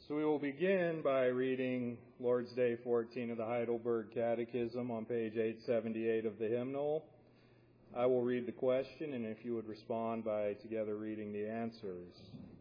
So we will begin by reading Lord's Day 14 of the Heidelberg Catechism on page 878 of the hymnal. I will read the question, and if you would respond by together reading the answers.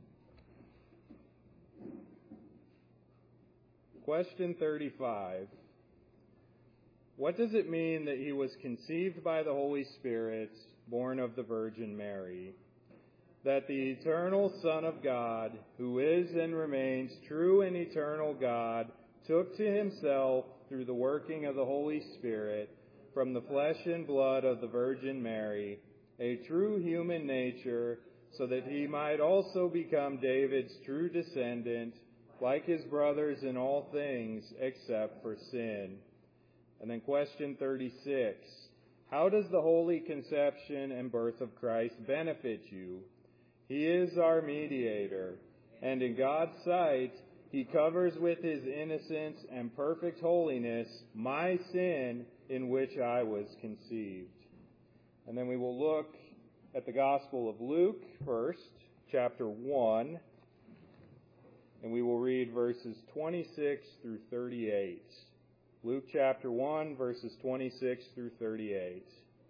Question 35. What does it mean that he was conceived by the Holy Spirit, born of the Virgin Mary? That the eternal Son of God, who is and remains true and eternal God, took to himself, through the working of the Holy Spirit, from the flesh and blood of the Virgin Mary, a true human nature, so that he might also become David's true descendant, like his brothers in all things except for sin. And then question 36. How does the holy conception and birth of Christ benefit you? He is our mediator, and in God's sight, he covers with his innocence and perfect holiness my sin in which I was conceived. And then we will look at the Gospel of Luke first, chapter 1, and we will read verses 26 through 38. Luke chapter 1, verses 26 through 38.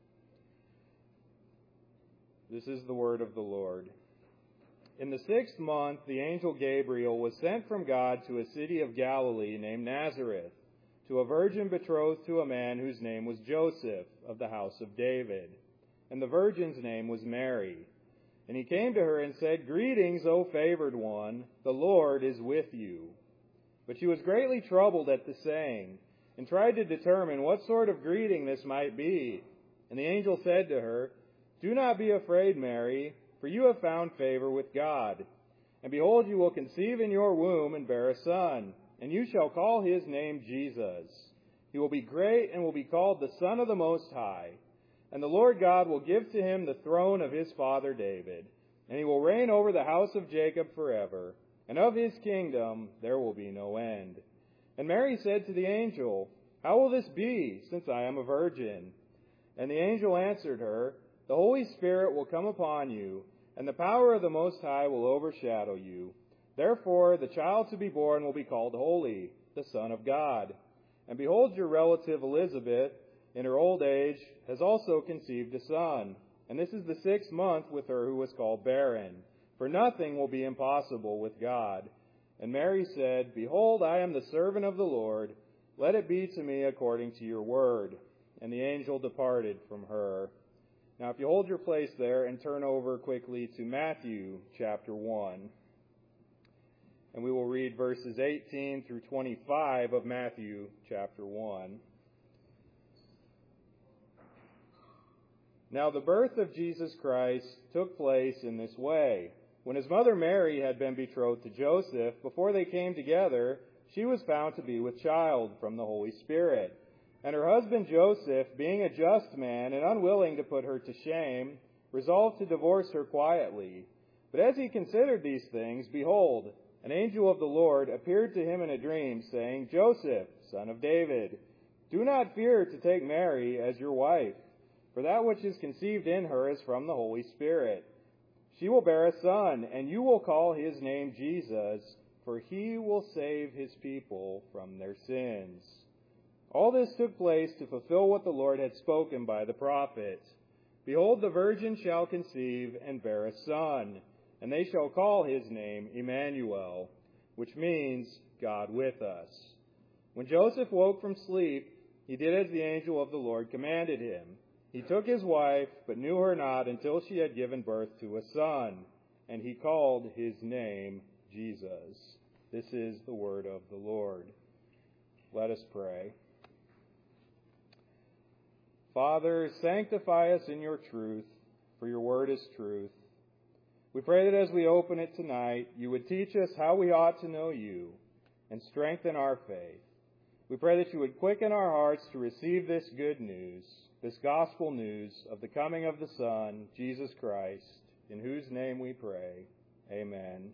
This is the word of the Lord. In the 6th month, the angel Gabriel was sent from God to a city of Galilee named Nazareth, to a virgin betrothed to a man whose name was Joseph, of the house of David. And the virgin's name was Mary. And he came to her and said, "Greetings, O favored one, the Lord is with you." But she was greatly troubled at the saying, and tried to determine what sort of greeting this might be. And the angel said to her, "Do not be afraid, Mary, for you have found favor with God. And behold, you will conceive in your womb and bear a son, and you shall call his name Jesus. He will be great and will be called the Son of the Most High. And the Lord God will give to him the throne of his father David, and he will reign over the house of Jacob forever, and of his kingdom there will be no end." And Mary said to the angel, "How will this be, since I am a virgin?" And the angel answered her, "The Holy Spirit will come upon you, and the power of the Most High will overshadow you. Therefore, the child to be born will be called Holy, the Son of God. And behold, your relative Elizabeth, in her old age, has also conceived a son. And this is the 6th month with her who was called barren. For nothing will be impossible with God." And Mary said, "Behold, I am the servant of the Lord. Let it be to me according to your word." And the angel departed from her. Now, if you hold your place there and turn over quickly to Matthew chapter 1. And we will read verses 18 through 25 of Matthew chapter 1. Now the birth of Jesus Christ took place in this way. When his mother Mary had been betrothed to Joseph, before they came together, she was found to be with child from the Holy Spirit. And her husband Joseph, being a just man and unwilling to put her to shame, resolved to divorce her quietly. But as he considered these things, behold, an angel of the Lord appeared to him in a dream, saying, "Joseph, son of David, do not fear to take Mary as your wife, for that which is conceived in her is from the Holy Spirit. She will bear a son, and you will call his name Jesus, for he will save his people from their sins." All this took place to fulfill what the Lord had spoken by the prophet. "Behold, the virgin shall conceive and bear a son, and they shall call his name Emmanuel," which means God with us. When Joseph woke from sleep, he did as the angel of the Lord commanded him. He took his wife, but knew her not until she had given birth to a son, and he called his name Jesus. This is the word of the Lord. Let us pray. Father, sanctify us in your truth, for your word is truth. We pray that as we open it tonight, you would teach us how we ought to know you and strengthen our faith. We pray that you would quicken our hearts to receive this good news, this gospel news of the coming of the Son, Jesus Christ, in whose name we pray. Amen.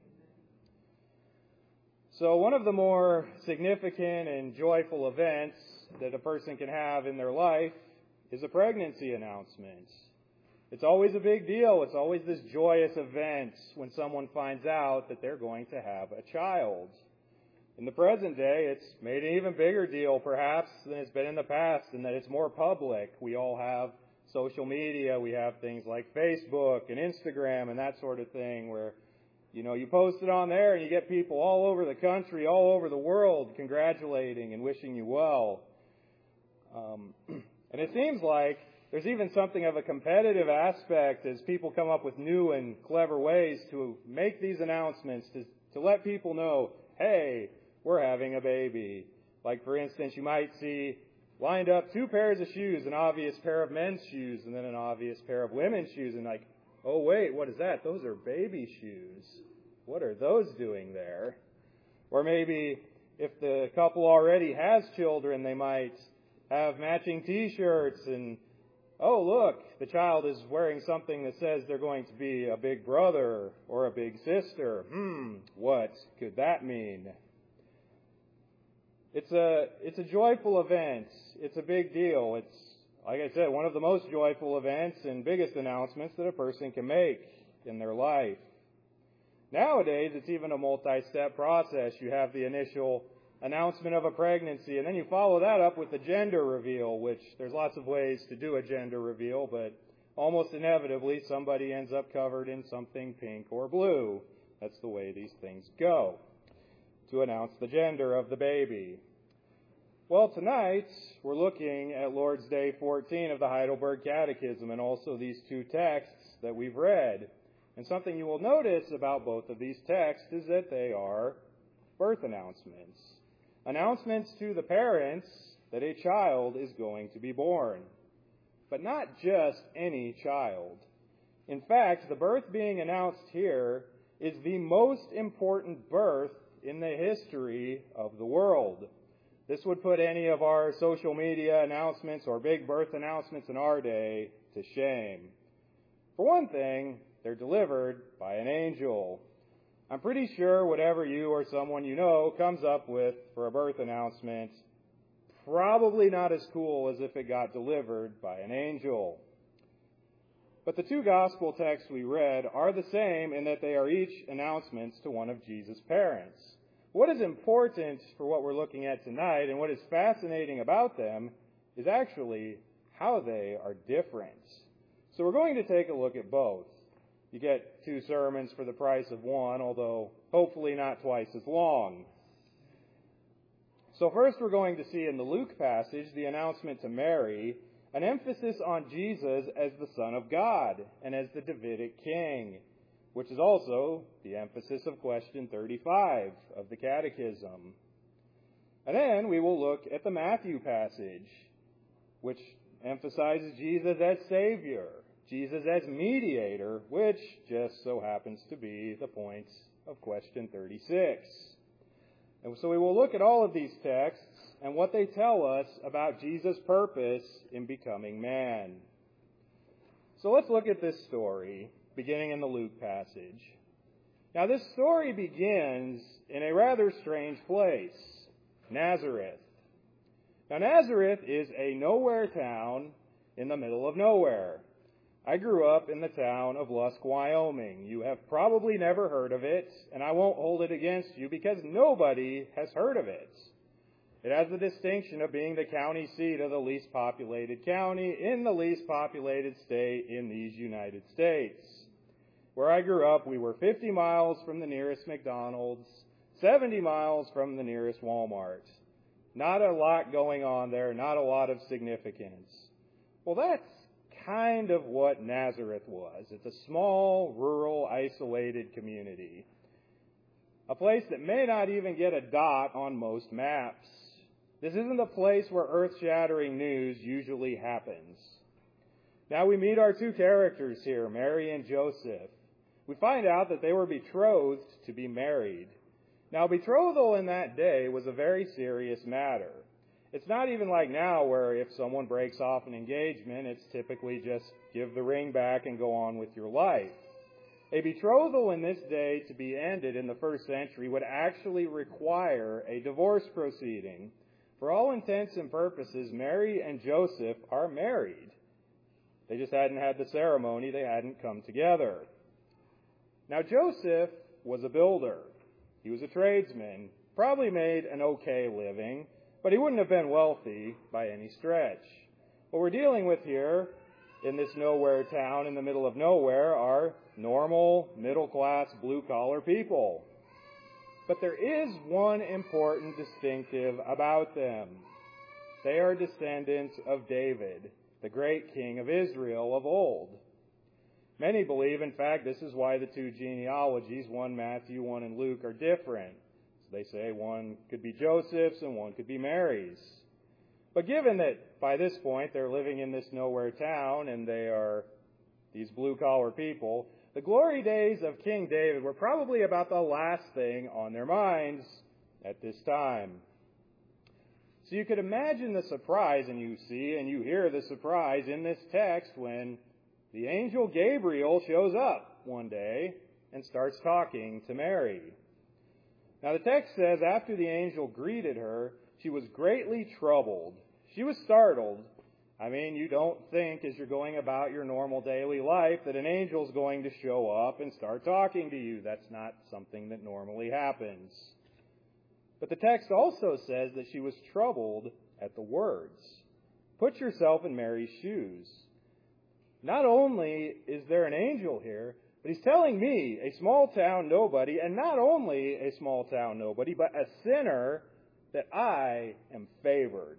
So one of the more significant and joyful events that a person can have in their life is a pregnancy announcement. It's always a big deal. It's always this joyous event when someone finds out that they're going to have a child. In the present day, it's made an even bigger deal, perhaps, than it's been in the past, in that it's more public. We all have social media. We have things like Facebook and Instagram and that sort of thing where, you post it on there and you get people all over the country, all over the world congratulating and wishing you well. And it seems like there's even something of a competitive aspect as people come up with new and clever ways to make these announcements, to let people know, hey, we're having a baby. Like, for instance, you might see lined up 2 pairs of shoes, an obvious pair of men's shoes and then an obvious pair of women's shoes. And like, oh, wait, what is that? Those are baby shoes. What are those doing there? Or maybe if the couple already has children, they might have matching T-shirts and, oh, look, the child is wearing something that says they're going to be a big brother or a big sister. What could that mean? It's a joyful event. It's a big deal. It's, like I said, one of the most joyful events and biggest announcements that a person can make in their life. Nowadays, it's even a multi-step process. You have the initial announcement of a pregnancy, and then you follow that up with the gender reveal, which there's lots of ways to do a gender reveal, but almost inevitably somebody ends up covered in something pink or blue. That's the way these things go, to announce the gender of the baby. Well, tonight we're looking at Lord's Day 14 of the Heidelberg Catechism and also these 2 texts that we've read. And something you will notice about both of these texts is that they are birth announcements. Announcements to the parents that a child is going to be born. But not just any child. In fact, the birth being announced here is the most important birth in the history of the world. This would put any of our social media announcements or big birth announcements in our day to shame. For one thing, they're delivered by an angel. I'm pretty sure whatever you or someone you know comes up with for a birth announcement, probably not as cool as if it got delivered by an angel. But the 2 gospel texts we read are the same in that they are each announcements to one of Jesus' parents. What is important for what we're looking at tonight and what is fascinating about them is actually how they are different. So we're going to take a look at both. You get 2 sermons for the price of 1, although hopefully not twice as long. So first we're going to see in the Luke passage the announcement to Mary, an emphasis on Jesus as the Son of God and as the Davidic King, which is also the emphasis of question 35 of the Catechism. And then we will look at the Matthew passage, which emphasizes Jesus as Savior, Jesus as mediator, which just so happens to be the point of question 36. And so we will look at all of these texts and what they tell us about Jesus' purpose in becoming man. So let's look at this story, beginning in the Luke passage. Now this story begins in a rather strange place, Nazareth. Now Nazareth is a nowhere town in the middle of nowhere. I grew up in the town of Lusk, Wyoming. You have probably never heard of it, and I won't hold it against you because nobody has heard of it. It has the distinction of being the county seat of the least populated county in the least populated state in these United States. Where I grew up, we were 50 miles from the nearest McDonald's, 70 miles from the nearest Walmart. Not a lot going on there, not a lot of significance. Well, that's kind of what Nazareth was. It's a small, rural, isolated community. A place that may not even get a dot on most maps. This isn't a place where earth-shattering news usually happens. Now we meet our 2 characters here, Mary and Joseph. We find out that they were betrothed to be married. Now betrothal in that day was a very serious matter. It's not even like now where if someone breaks off an engagement, it's typically just give the ring back and go on with your life. A betrothal in this day to be ended in the 1st century would actually require a divorce proceeding. For all intents and purposes, Mary and Joseph are married. They just hadn't had the ceremony. They hadn't come together. Now Joseph was a builder. He was a tradesman. probably made an okay living, but he wouldn't have been wealthy by any stretch. What we're dealing with here in this nowhere town in the middle of nowhere are normal, middle-class, blue-collar people. But there is one important distinctive about them. They are descendants of David, the great king of Israel of old. Many believe, in fact, this is why the two genealogies, one Matthew, one in Luke, are different. So they say one could be Joseph's and one could be Mary's. But given that by this point they're living in this nowhere town and they are these blue-collar people, the glory days of King David were probably about the last thing on their minds at this time. So you could imagine the surprise, and you see and you hear the surprise in this text when the angel Gabriel shows up one day and starts talking to Mary. Now the text says, after the angel greeted her, she was greatly troubled. She was startled. I mean, you don't think as you're going about your normal daily life that an angel's going to show up and start talking to you. That's not something that normally happens. But the text also says that she was troubled at the words. Put yourself in Mary's shoes. Not only is there an angel here, but he's telling me, a small town nobody, and not only a small town nobody, but a sinner, that I am favored.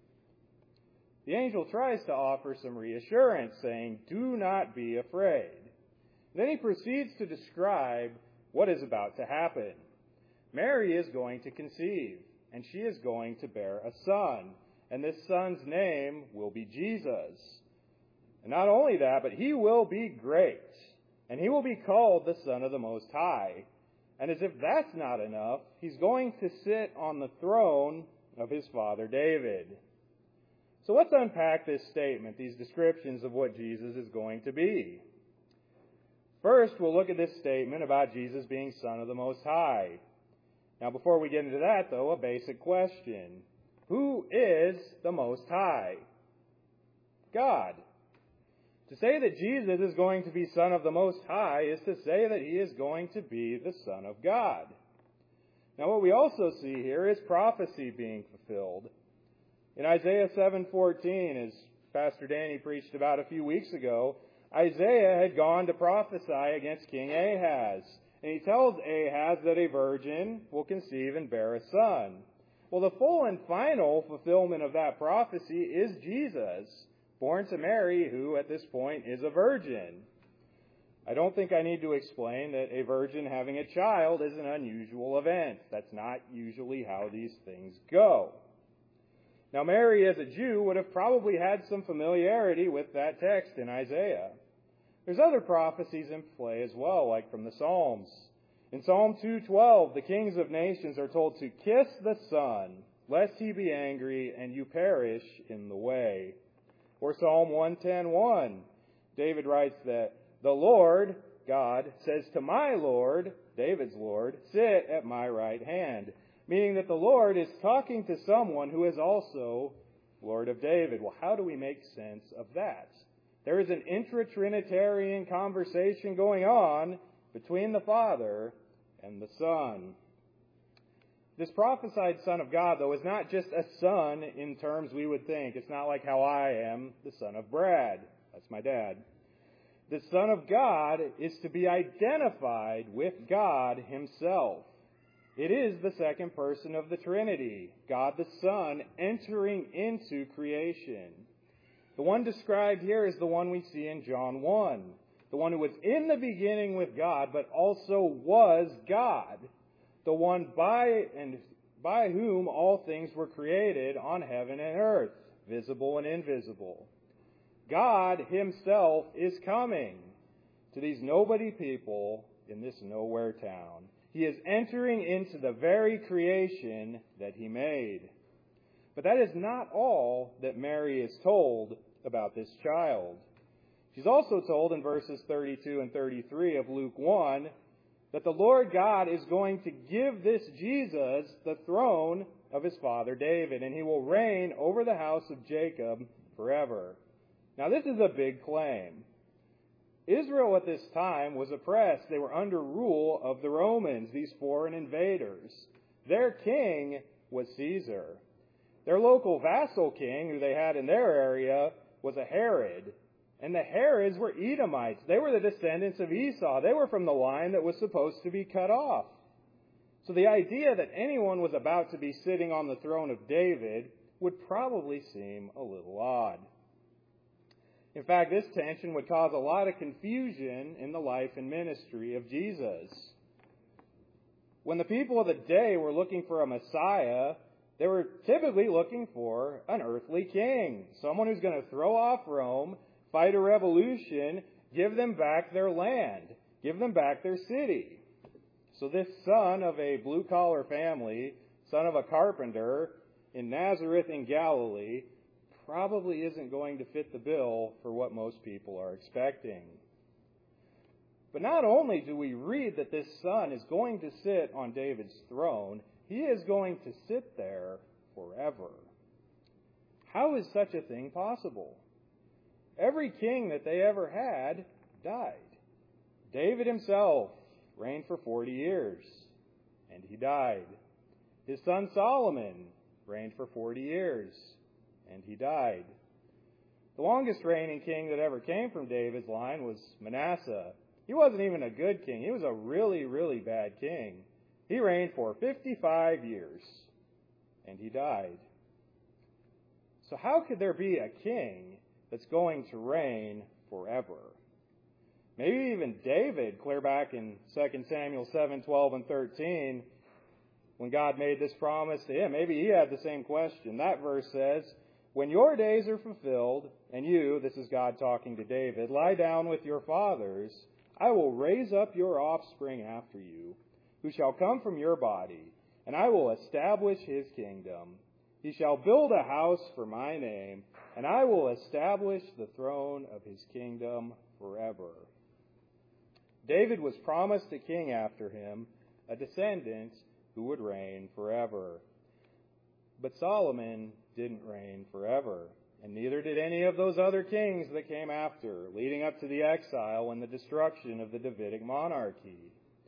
The angel tries to offer some reassurance, saying, do not be afraid. Then he proceeds to describe what is about to happen. Mary is going to conceive, and she is going to bear a son, and this son's name will be Jesus. And not only that, but he will be great, and he will be called the Son of the Most High. And as if that's not enough, he's going to sit on the throne of his father David. So let's unpack this statement, these descriptions of what Jesus is going to be. First, we'll look at this statement about Jesus being Son of the Most High. Now, before we get into that, though, a basic question. Who is the Most High? God. To say that Jesus is going to be Son of the Most High is to say that he is going to be the Son of God. Now, what we also see here is prophecy being fulfilled. In Isaiah 7:14, as Pastor Danny preached about a few weeks ago, Isaiah had gone to prophesy against King Ahaz. And he tells Ahaz that a virgin will conceive and bear a son. Well, the full and final fulfillment of that prophecy is Jesus, born to Mary, who at this point is a virgin. I don't think I need to explain that a virgin having a child is an unusual event. That's not usually how these things go. Now, Mary, as a Jew, would have probably had some familiarity with that text in Isaiah. There's other prophecies in play as well, like from the Psalms. In Psalm 2:12, the kings of nations are told to kiss the Son, lest he be angry and you perish in the way. Or Psalm 110:1, David writes that the Lord, God, says to my Lord, David's Lord, sit at my right hand. Meaning that the Lord is talking to someone who is also Lord of David. Well, how do we make sense of that? There is an intra-Trinitarian conversation going on between the Father and the Son. This prophesied Son of God, though, is not just a son in terms we would think. It's not like how I am the son of Brad. That's my dad. The Son of God is to be identified with God himself. It is the second person of the Trinity, God the Son, entering into creation. The one described here is the one we see in John 1, the one who was in the beginning with God, but also was God, the one by whom all things were created on heaven and earth, visible and invisible. God himself is coming to these nobody people in this nowhere town. He is entering into the very creation that he made. But that is not all that Mary is told about this child. She's also told in verses 32 and 33 of Luke 1 that the Lord God is going to give this Jesus the throne of his father David, and he will reign over the house of Jacob forever. Now, this is a big claim. Israel at this time was oppressed. They were under rule of the Romans, these foreign invaders. Their king was Caesar. Their local vassal king, who they had in their area, was a Herod. And the Herods were Edomites. They were the descendants of Esau. They were from the line that was supposed to be cut off. So the idea that anyone was about to be sitting on the throne of David would probably seem a little odd. In fact, this tension would cause a lot of confusion in the life and ministry of Jesus. When the people of the day were looking for a Messiah, they were typically looking for an earthly king, someone who's going to throw off Rome, fight a revolution, give them back their land, give them back their city. So this son of a blue-collar family, son of a carpenter in Nazareth in Galilee, probably isn't going to fit the bill for what most people are expecting. But not only do we read that this son is going to sit on David's throne, he is going to sit there forever. How is such a thing possible? Every king that they ever had died. David himself reigned for 40 years, and he died. His son Solomon reigned for 40 years, and he died. The longest reigning king that ever came from David's line was Manasseh. He wasn't even a good king. He was a really, really bad king. He reigned for 55 years, and he died. So how could there be a king that's going to reign forever? Maybe even David, clear back in 2 Samuel 7:12 and 13, when God made this promise to him, maybe he had the same question. That verse says, "When your days are fulfilled, and you," this is God talking to David, "lie down with your fathers, I will raise up your offspring after you, who shall come from your body, and I will establish his kingdom. He shall build a house for my name, and I will establish the throne of his kingdom forever." David was promised a king after him, a descendant who would reign forever. But Solomon didn't reign forever, and neither did any of those other kings that came after, leading up to the exile and the destruction of the Davidic monarchy.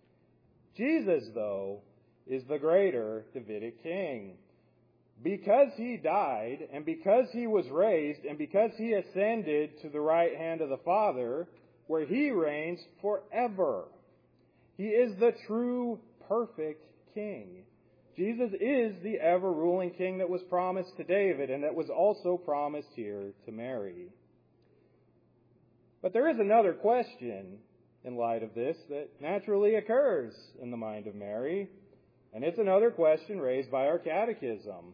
Jesus, though, is the greater Davidic king. Because he died, and because he was raised, and because he ascended to the right hand of the Father, where he reigns forever. He is the true, perfect king. Jesus is the ever-ruling king that was promised to David and that was also promised here to Mary. But there is another question in light of this that naturally occurs in the mind of Mary, and it's another question raised by our catechism.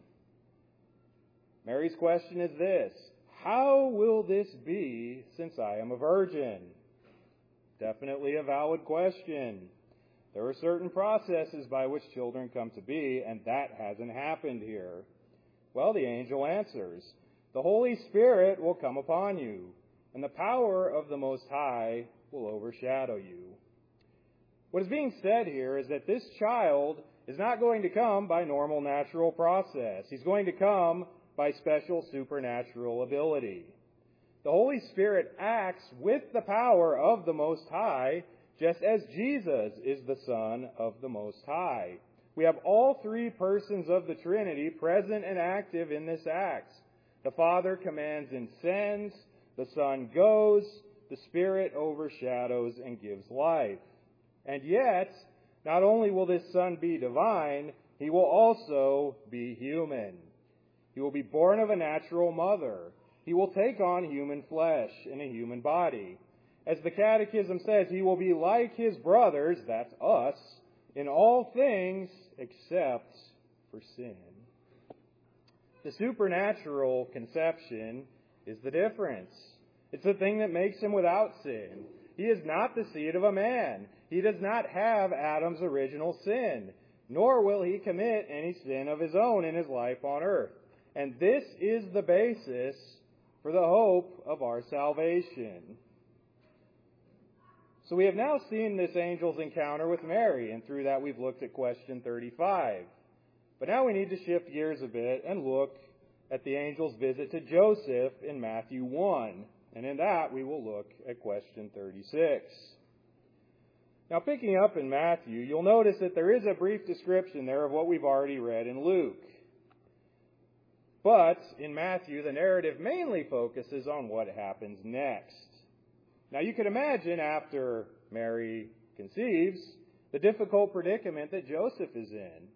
Mary's question is this: how will this be since I am a virgin? Definitely a valid question. There are certain processes by which children come to be, and that hasn't happened here. Well, the angel answers, "The Holy Spirit will come upon you, and the power of the Most High will overshadow you." What is being said here is that this child is not going to come by normal natural process. He's going to come by special supernatural ability. The Holy Spirit acts with the power of the Most High, just as Jesus is the Son of the Most High. We have all three persons of the Trinity present and active in this act. The Father commands and sends, the Son goes, the Spirit overshadows and gives life. And yet, not only will this Son be divine, he will also be human. He will be born of a natural mother. He will take on human flesh in a human body. As the Catechism says, he will be like his brothers, that's us, in all things except for sin. The supernatural conception is the difference. It's the thing that makes him without sin. He is not the seed of a man. He does not have Adam's original sin, nor will he commit any sin of his own in his life on earth. And this is the basis for the hope of our salvation. So we have now seen this angel's encounter with Mary, and through that we've looked at question 35. But now we need to shift gears a bit and look at the angel's visit to Joseph in Matthew 1. And in that we will look at question 36. Now, picking up in Matthew, you'll notice that there is a brief description there of what we've already read in Luke. But in Matthew, the narrative mainly focuses on what happens next. Now, you can imagine after Mary conceives, the difficult predicament that Joseph is in.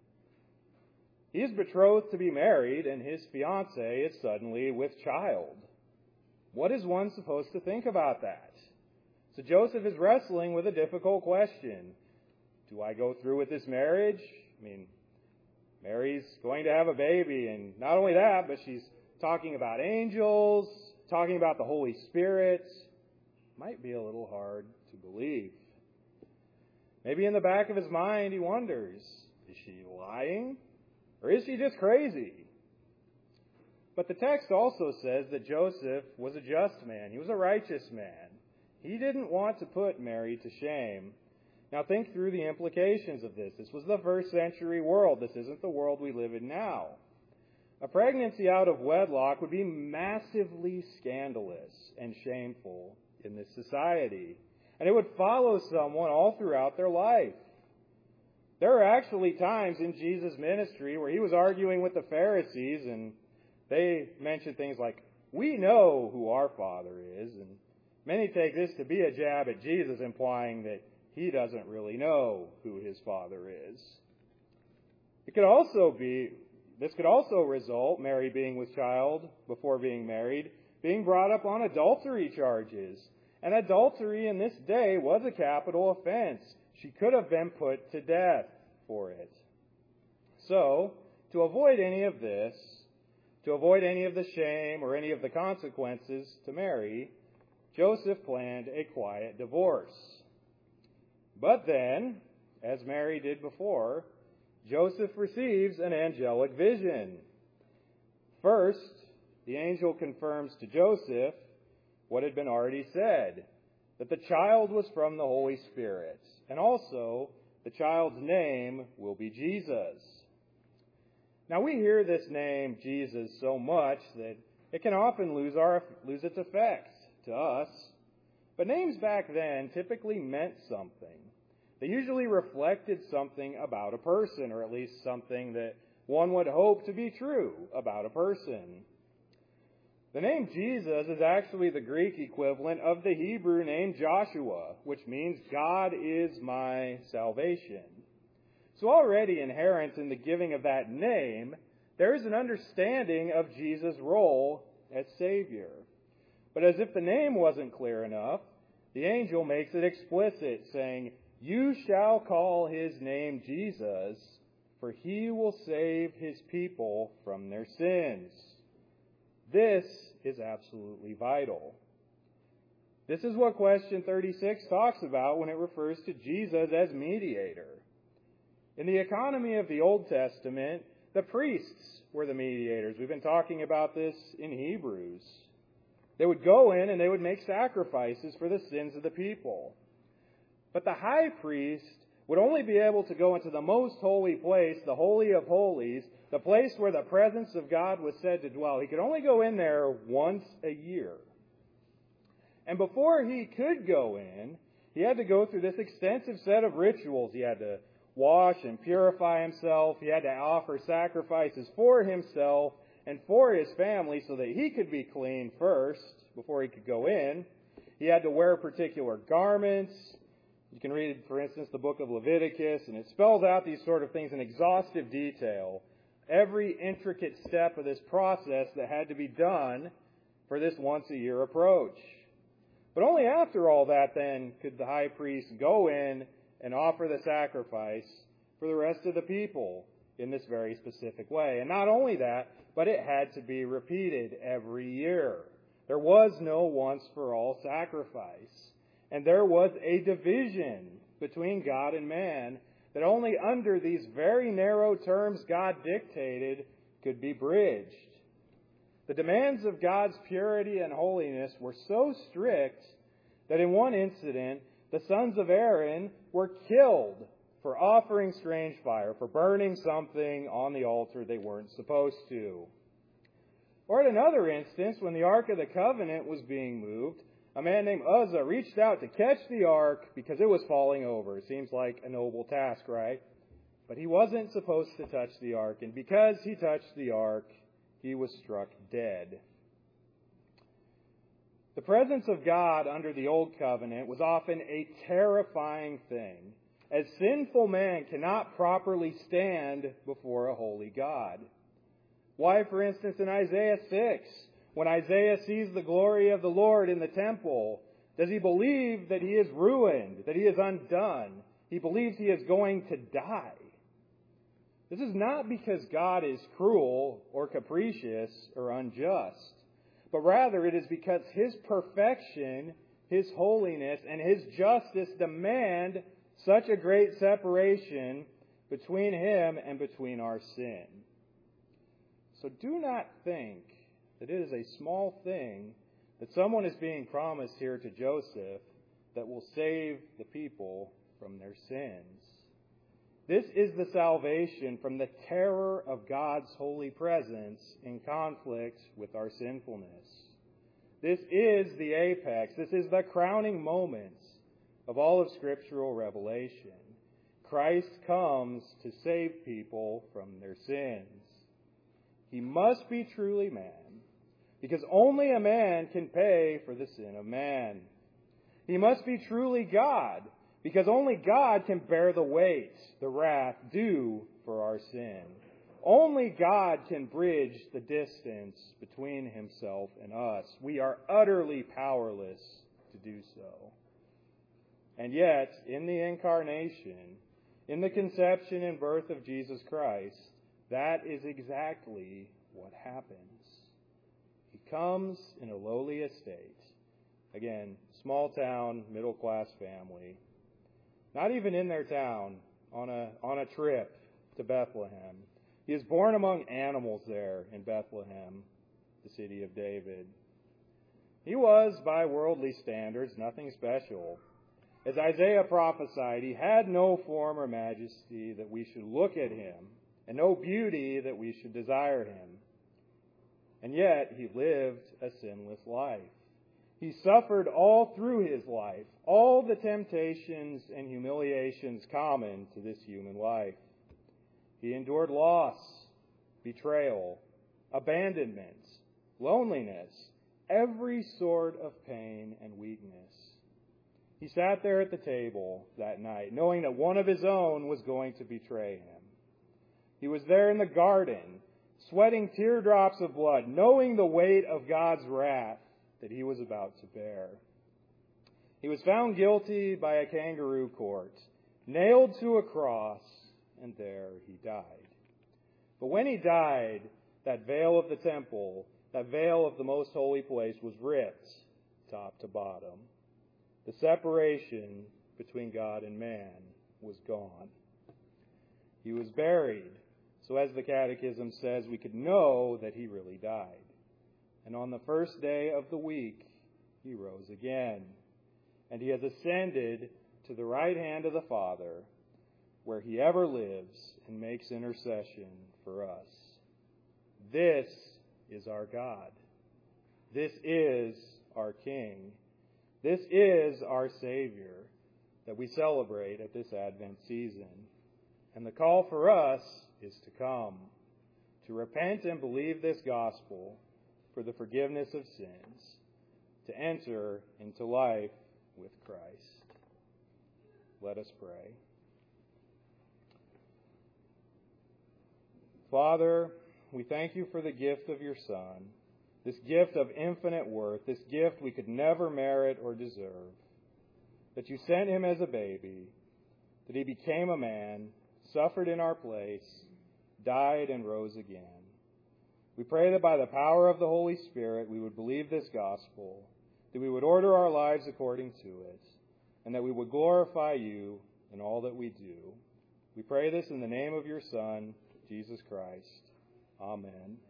He is betrothed to be married, and his fiancée is suddenly with child. What is one supposed to think about that? So Joseph is wrestling with a difficult question. Do I go through with this marriage? I mean, Mary's going to have a baby, and not only that, but she's talking about angels, talking about the Holy Spirit. Might be a little hard to believe. Maybe in the back of his mind he wonders, is she lying? Or is she just crazy? But the text also says that Joseph was a just man. He was a righteous man. He didn't want to put Mary to shame. Now think through the implications of this. This was the first century world. This isn't the world we live in now. A pregnancy out of wedlock would be massively scandalous and shameful in this society. And it would follow someone all throughout their life. There are actually times in Jesus' ministry where he was arguing with the Pharisees, and they mentioned things like, we know who our Father is. And many take this to be a jab at Jesus, implying that he doesn't really know who his Father is. This could also result, Mary being with child before being married, being brought up on adultery charges. And adultery in this day was a capital offense. She could have been put to death for it. So, to avoid any of this, to avoid any of the shame or any of the consequences to Mary, Joseph planned a quiet divorce. But then, as Mary did before, Joseph receives an angelic vision. First, the angel confirms to Joseph what had been already said, that the child was from the Holy Spirit, and also the child's name will be Jesus. Now we hear this name Jesus so much that it can often lose its effect to us. But names back then typically meant something. They usually reflected something about a person, or at least something that one would hope to be true about a person. The name Jesus is actually the Greek equivalent of the Hebrew name Joshua, which means God is my salvation. So already inherent in the giving of that name, there is an understanding of Jesus' role as Savior. But as if the name wasn't clear enough, the angel makes it explicit, saying, "You shall call his name Jesus, for he will save his people from their sins." This is absolutely vital. This is what question 36 talks about when it refers to Jesus as mediator. In the economy of the Old Testament, the priests were the mediators. We've been talking about this in Hebrews. They would go in and they would make sacrifices for the sins of the people. But the high priest would only be able to go into the most holy place, the Holy of Holies, the place where the presence of God was said to dwell. He could only go in there once a year. And before he could go in, he had to go through this extensive set of rituals. He had to wash and purify himself. He had to offer sacrifices for himself and for his family so that he could be clean first before he could go in. He had to wear particular garments. You can read, for instance, the book of Leviticus, and it spells out these sort of things in exhaustive detail. Every intricate step of this process that had to be done for this once-a-year approach. But only after all that, then, could the high priest go in and offer the sacrifice for the rest of the people in this very specific way. And not only that, but it had to be repeated every year. There was no once-for-all sacrifice. And there was a division between God and man that only under these very narrow terms God dictated could be bridged. The demands of God's purity and holiness were so strict that in one incident, the sons of Aaron were killed for offering strange fire, for burning something on the altar they weren't supposed to. Or at another instance, when the Ark of the Covenant was being moved, a man named Uzzah reached out to catch the ark because it was falling over. Seems like a noble task, right? But he wasn't supposed to touch the ark, and because he touched the ark, he was struck dead. The presence of God under the Old Covenant was often a terrifying thing, as sinful man cannot properly stand before a holy God. Why, for instance, in Isaiah 6, when Isaiah sees the glory of the Lord in the temple, does he believe that he is ruined, that he is undone? He believes he is going to die. This is not because God is cruel or capricious or unjust, but rather it is because His perfection, His holiness, and His justice demand such a great separation between Him and between our sin. So do not think that it is a small thing that someone is being promised here to Joseph that will save the people from their sins. This is the salvation from the terror of God's holy presence in conflict with our sinfulness. This is the apex. This is the crowning moment of all of scriptural revelation. Christ comes to save people from their sins. He must be truly man, because only a man can pay for the sin of man. He must be truly God, because only God can bear the weight, the wrath due for our sin. Only God can bridge the distance between Himself and us. We are utterly powerless to do so. And yet, in the incarnation, in the conception and birth of Jesus Christ, that is exactly what happens. He comes in a lowly estate. Again, small town, middle class family. Not even in their town, on a trip to Bethlehem. He is born among animals there in Bethlehem, the city of David. He was, by worldly standards, nothing special. As Isaiah prophesied, he had no form or majesty that we should look at him, and no beauty that we should desire him. And yet he lived a sinless life. He suffered all through his life, all the temptations and humiliations common to this human life. He endured loss, betrayal, abandonment, loneliness, every sort of pain and weakness. He sat there at the table that night, knowing that one of his own was going to betray him. He was there in the garden, sweating teardrops of blood, knowing the weight of God's wrath that he was about to bear. He was found guilty by a kangaroo court, nailed to a cross, and there he died. But when he died, that veil of the temple, that veil of the most holy place was ripped top to bottom. The separation between God and man was gone. He was buried, so as the Catechism says, we could know that he really died. And on the first day of the week, he rose again. And he has ascended to the right hand of the Father, where he ever lives and makes intercession for us. This is our God. This is our King. This is our Savior that we celebrate at this Advent season. And the call for us is to come, to repent and believe this gospel for the forgiveness of sins, to enter into life with Christ. Let us pray. Father, we thank you for the gift of your Son, this gift of infinite worth, this gift we could never merit or deserve, that you sent him as a baby, that he became a man, suffered in our place, died and rose again. We pray that by the power of the Holy Spirit we would believe this gospel, that we would order our lives according to it, and that we would glorify you in all that we do. We pray this in the name of your Son, Jesus Christ. Amen.